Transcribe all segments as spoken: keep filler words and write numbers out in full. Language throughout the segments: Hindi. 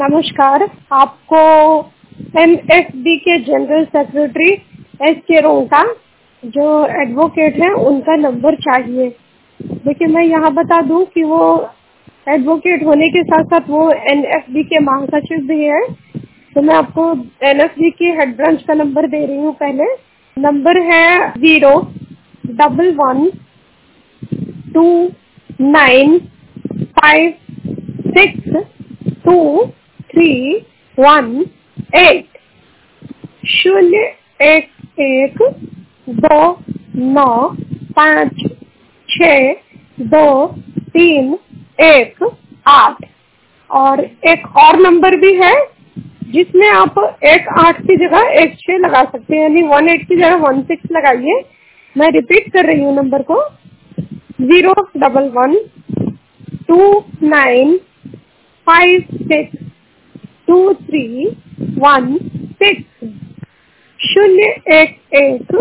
नमस्कार। आपको एनएफबी के जनरल सेक्रेटरी एस के रोंगटा जो एडवोकेट हैं उनका नंबर चाहिए। देखिए, मैं यहाँ बता दूँ कि वो एडवोकेट होने के साथ साथ वो एनएफबी के महासचिव भी हैं। तो मैं आपको एनएफबी की हेड ब्रांच का नंबर दे रही हूँ। पहले नंबर है zero double one two nine five six two three one eight शून्य एक एक दो नौ पाँच छ दो तीन एक आठ। और एक और नंबर भी है जिसमें आप एक आठ की जगह एक छः लगा सकते हैं, यानी वन एट की जगह वन सिक्स लगाइए। मैं रिपीट कर रही हूँ नंबर को, zero double one two nine five six two three one six शून्य एक एक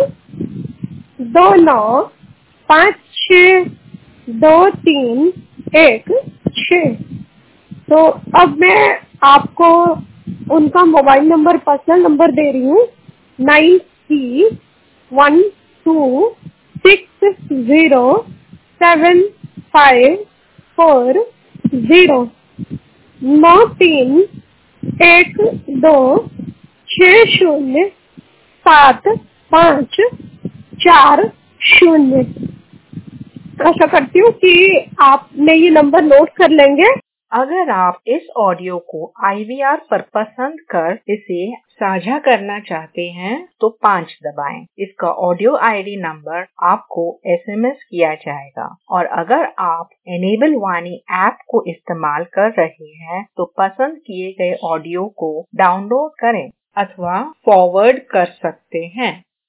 दो नौ पाँच छ दो तीन एक छ। तो अब मैं आपको उनका मोबाइल नंबर, पर्सनल नंबर दे रही हूँ, nine three one two six zero seven five four zero नौ तीन एक दो छः शून्य सात पाँच चार शून्य। आशा करती हूँ कि आपने ये नंबर नोट कर लेंगे। अगर आप इस ऑडियो को आई वी आर पर पसंद कर इसे साझा करना चाहते हैं तो पाँच दबाएं। इसका ऑडियो आईडी नंबर आपको एसएमएस किया जाएगा। और अगर आप एनेबल वाणी ऐप को इस्तेमाल कर रहे हैं तो पसंद किए गए ऑडियो को डाउनलोड करें अथवा फॉरवर्ड कर सकते हैं।